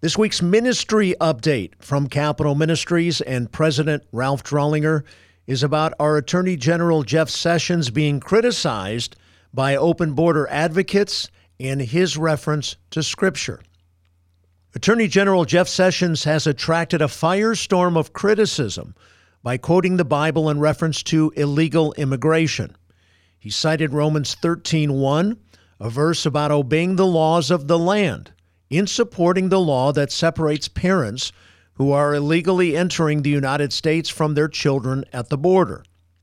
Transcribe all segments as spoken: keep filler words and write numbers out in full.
This week's ministry update from Capitol Ministries and President Ralph Drollinger is about our Attorney General Jeff Sessions being criticized by open border advocates and his reference to Scripture. Attorney General Jeff Sessions has attracted a firestorm of criticism by quoting the Bible in reference to illegal immigration. He cited Romans thirteen one, a verse about obeying the laws of the land, in supporting the law that separates parents who are illegally entering the United States from their children at the border.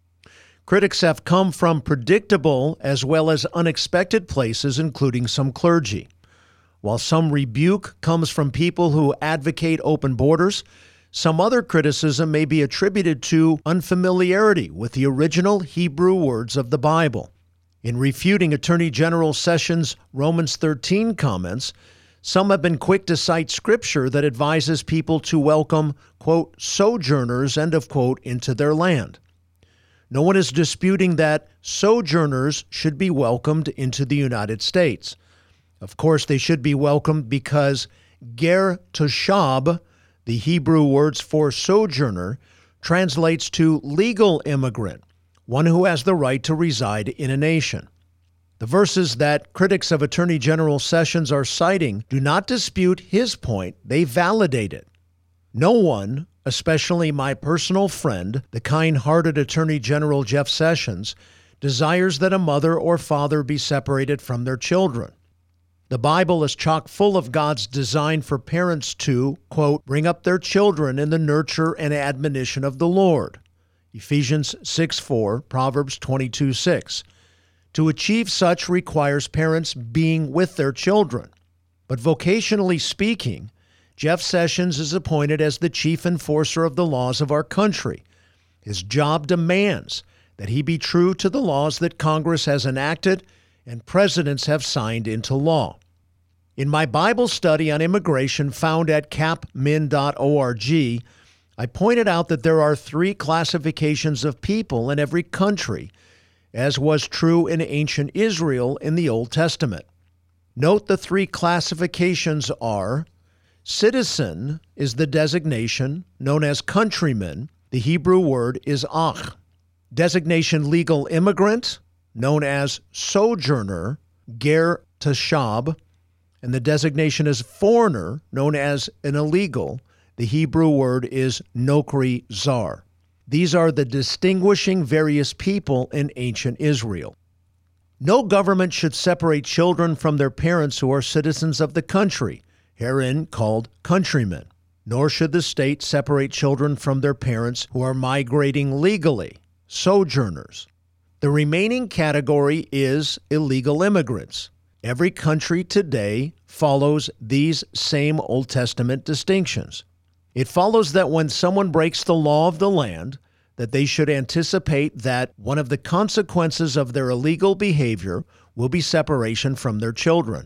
Critics have come from predictable as well as unexpected places, including some clergy. While some rebuke comes from people who advocate open borders, some other criticism may be attributed to unfamiliarity with the original Hebrew words of the Bible. In refuting Attorney General Sessions' Romans thirteen comments, some have been quick to cite Scripture that advises people to welcome, quote, sojourners, end of quote, into their land. No one is disputing that sojourners should be welcomed into the United States. Of course, they should be welcomed because ger toshab, the Hebrew words for sojourner, translates to legal immigrant, one who has the right to reside in a nation. The verses that critics of Attorney General Sessions are citing do not dispute his point, they validate it. No one, especially my personal friend, the kind-hearted Attorney General Jeff Sessions, desires that a mother or father be separated from their children. The Bible is chock full of God's design for parents to, quote, bring up their children in the nurture and admonition of the Lord. Ephesians six four, Proverbs twenty-two six. To achieve such requires parents being with their children. But vocationally speaking, Jeff Sessions is appointed as the chief enforcer of the laws of our country. His job demands that he be true to the laws that Congress has enacted and presidents have signed into law. In my Bible study on immigration found at cap min dot org, I pointed out that there are three classifications of people in every country, as was true in ancient Israel in the Old Testament. Note the three classifications are: citizen is the designation, known as countryman. The Hebrew word is ach. Designation legal immigrant, known as sojourner, ger toshab. And the designation is foreigner, known as an illegal. The Hebrew word is nokri zar. These are the distinguishing various people in ancient Israel. No government should separate children from their parents who are citizens of the country, herein called countrymen. Nor should the state separate children from their parents who are migrating legally, sojourners. The remaining category is illegal immigrants. Every country today follows these same Old Testament distinctions. It follows that when someone breaks the law of the land, that they should anticipate that one of the consequences of their illegal behavior will be separation from their children.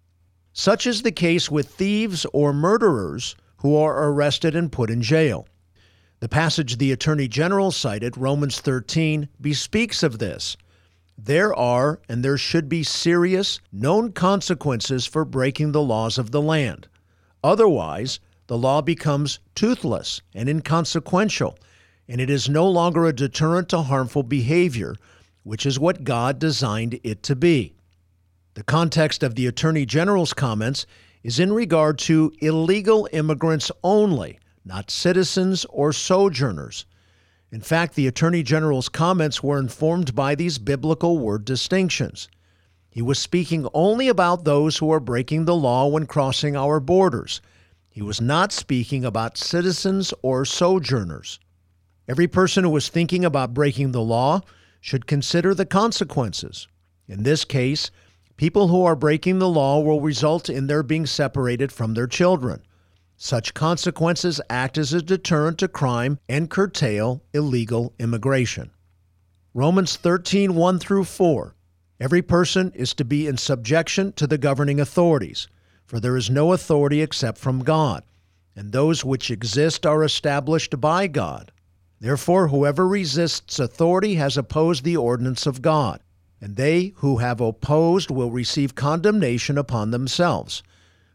Such is the case with thieves or murderers who are arrested and put in jail. The passage the Attorney General cited, Romans thirteen, bespeaks of this. There are and there should be serious, known consequences for breaking the laws of the land. Otherwise, the law becomes toothless and inconsequential, and it is no longer a deterrent to harmful behavior, which is what God designed it to be. The context of the Attorney General's comments is in regard to illegal immigrants only, not citizens or sojourners. In fact, the Attorney General's comments were informed by these biblical word distinctions. He was speaking only about those who are breaking the law when crossing our borders. He was not speaking about citizens or sojourners. Every person who is thinking about breaking the law should consider the consequences. In this case, people who are breaking the law will result in their being separated from their children. Such consequences act as a deterrent to crime and curtail illegal immigration. Romans thirteen one through four. Every person is to be in subjection to the governing authorities, for there is no authority except from God, and those which exist are established by God. Therefore, whoever resists authority has opposed the ordinance of God, and they who have opposed will receive condemnation upon themselves.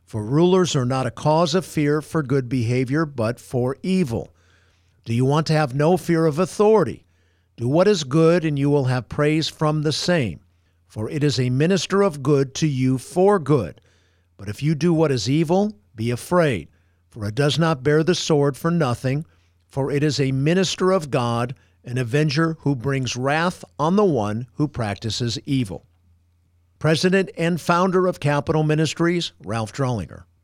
For rulers are not a cause of fear for good behavior, but for evil. Do you want to have no fear of authority? Do what is good, and you will have praise from the same. For it is a minister of good to you for good. But if you do what is evil, be afraid, for it does not bear the sword for nothing, for it is a minister of God, an avenger who brings wrath on the one who practices evil. President and founder of Capitol Ministries, Ralph Drollinger.